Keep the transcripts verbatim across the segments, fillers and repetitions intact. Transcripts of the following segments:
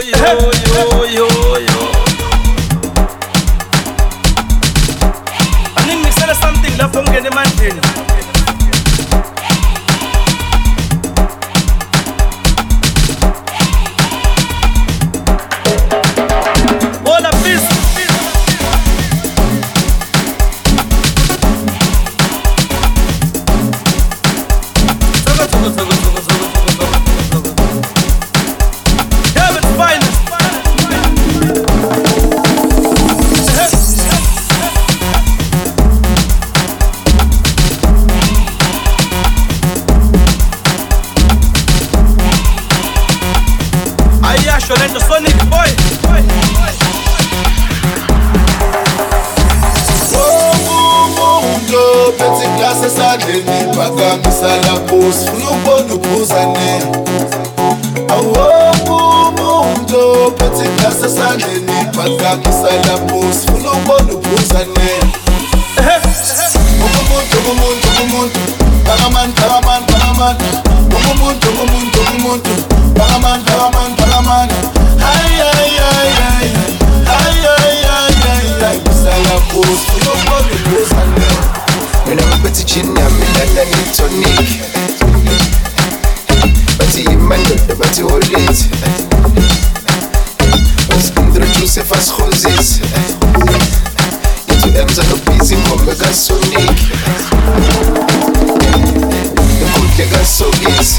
yo, yo, yo, yo. Angingisela something lapho ngene emandleni. Hola, peace. Lento Sonic boy. Umuntu phethe glass esandleni phakamisa lapho sifuna ukubona uphuzane. Awu umuntu phethe glass esandleni phakamisa lapho sifuna ukubona uphuzane. Umuntu umuntu umuntu pakaman pakaman pakaman. Umuntu umuntu umuntu pakaman pakaman pakaman. Ay ay ay ay ay ay ay ay ay sala pos no puedo posarme. Mina ngiphethe gin yami lana ngitonic. Bathi imandoda bathi holit. Usintroduce fast roses. Into M's and busy ngombe ka Sonic. Ngikudle ka Sogis.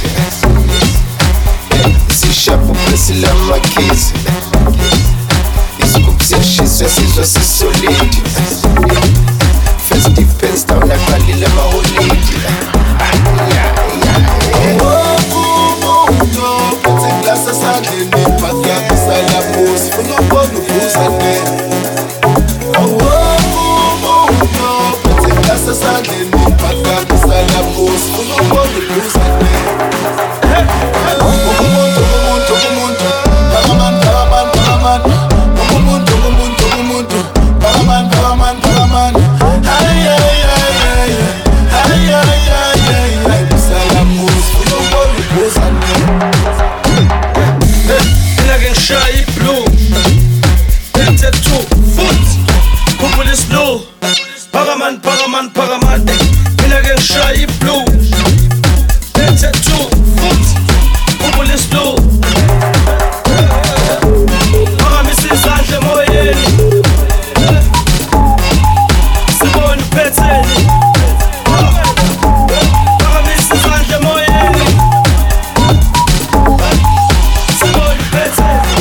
Sishapu presila makizi. Isikup siyashisa sizwa sisolidi. First defense down akalile maholidi. Umuntu phethe glass esandleni phakamisa lapho sifuna ukubona uphuzane. Umuntu phethe glass esandleni phakamisa lapho sifuna ukubona uphuzane. Umuntu umuntu umuntu pakaman pakaman pakaman. Umuntu umuntu umuntu pakaman pakaman pakaman. Ay ay ay ay ay ay ay ay ay sala pos no puedo posarme. Mina ngishaya blue. Phethe two foot. Kumbula islow. Pakaman pakaman pakaman. Mina ngishaya blue. Phethe two foot. Kumbula islow. Phakamisa izandla emoyeni. Sibone uphetheni. Phakamisa izandla emoyeni. Sibone uphetheni.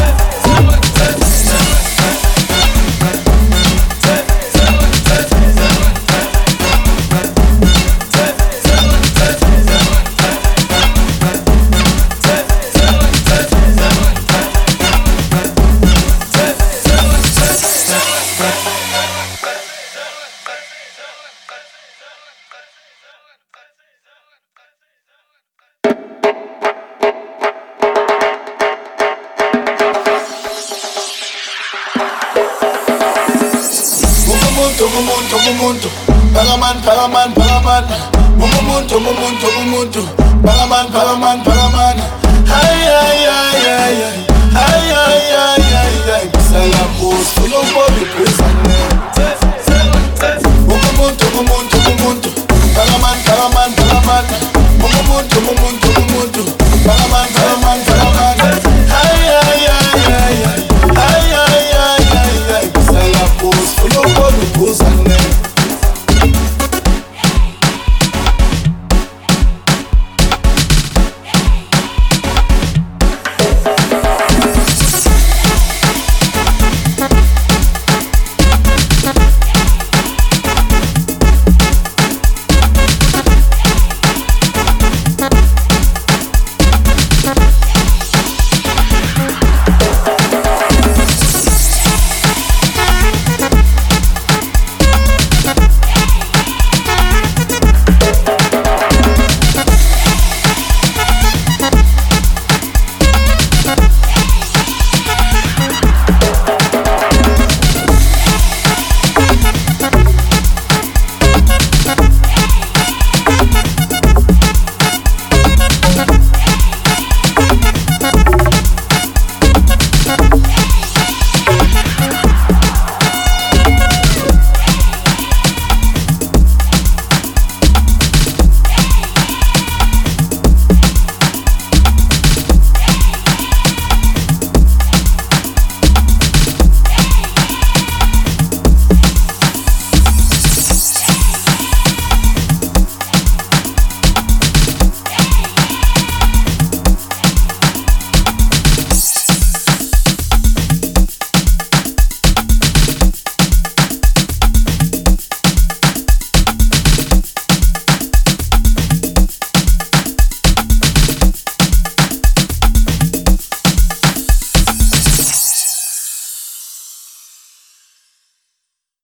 Umuntu umuntu umuntu pakaman pakaman pakaman. Umuntu umuntu umuntu pakaman pakaman pakaman.